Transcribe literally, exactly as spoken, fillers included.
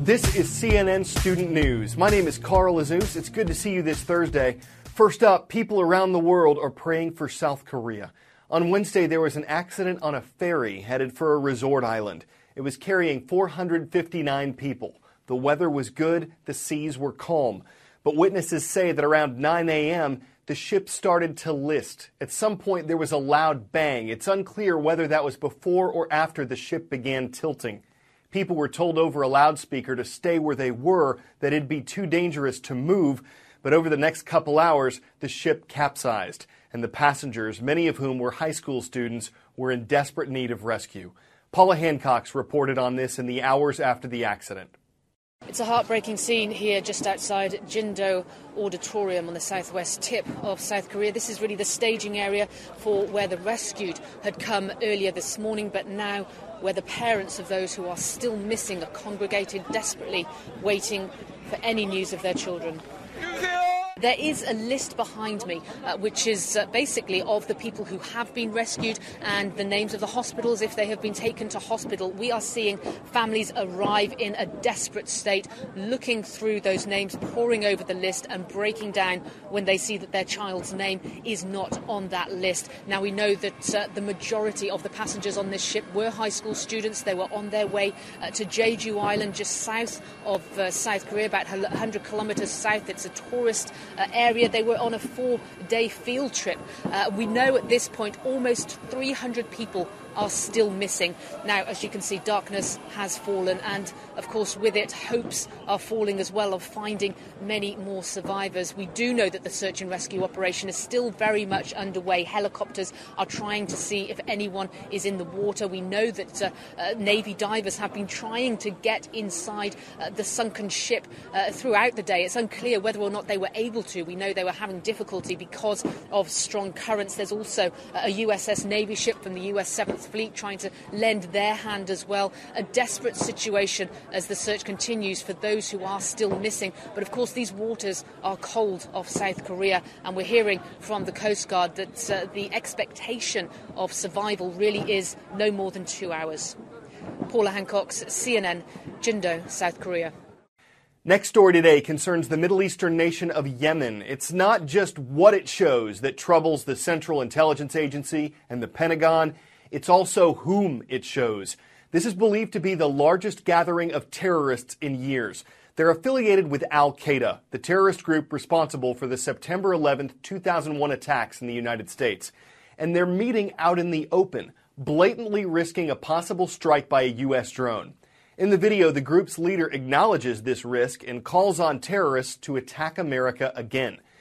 This is C N N Student News. My name is Carl Azus. It's good to see you this Thursday. First up, people around the world are praying for South Korea. On Wednesday, there was an accident on a ferry headed for a resort island. It was carrying four hundred fifty-nine people. The weather was good, the seas were calm. But witnesses say that around nine a.m., the ship started to list. At some point, there was a loud bang. It's unclear whether that was before or after the ship began tilting. People were told over a loudspeaker to stay where they were, that it'd be too dangerous to move. But over the next couple hours, the ship capsized, and the passengers, many of whom were high school students, were in desperate need of rescue. Paula Hancock reported on this in the hours after the accident. It's a heartbreaking scene here just outside Jindo Auditorium on the southwest tip of South Korea. This is really the staging area for where the rescued had come earlier this morning, but now where the parents of those who are still missing are congregated, desperately waiting for any news of their children. There is a list behind me, uh, which is uh, basically of the people who have been rescued and the names of the hospitals if they have been taken to hospital. We are seeing families arrive in a desperate state, looking through those names, poring over the list and breaking down when they see that their child's name is not on that list. Now, we know that uh, the majority of the passengers on this ship were high school students. They were on their way uh, to Jeju Island, just south of uh, South Korea, about one hundred kilometres south. It's a tourist Uh, area. They were on a four-day field trip. Uh, we know at this point almost three hundred people are still missing. Now, as you can see, darkness has fallen, and of course with it hopes are falling as well of finding many more survivors. We do know that the search and rescue operation is still very much underway. Helicopters are trying to see if anyone is in the water. We know that uh, uh, Navy divers have been trying to get inside uh, the sunken ship uh, throughout the day. It's unclear whether or not they were able to. We know they were having difficulty because of strong currents. There's also a U S S Navy ship from the U S seventh Fleet trying to lend their hand as well. A desperate situation as the search continues for those who are still missing. But of course these waters are cold off South Korea, and we're hearing from the Coast Guard that uh, the expectation of survival really is no more than two hours. Paula Hancock, C N N, Jindo, South Korea. Next story today concerns the Middle Eastern nation of Yemen. It's not just what it shows that troubles the Central Intelligence Agency and the Pentagon. It's also whom it shows. This is believed to be the largest gathering of terrorists in years. They're affiliated with Al-Qaeda, the terrorist group responsible for the September eleventh, two thousand one attacks in the United States. And they're meeting out in the open, blatantly risking a possible strike by a U S drone. In the video, the group's leader acknowledges this risk and calls on terrorists to attack America again.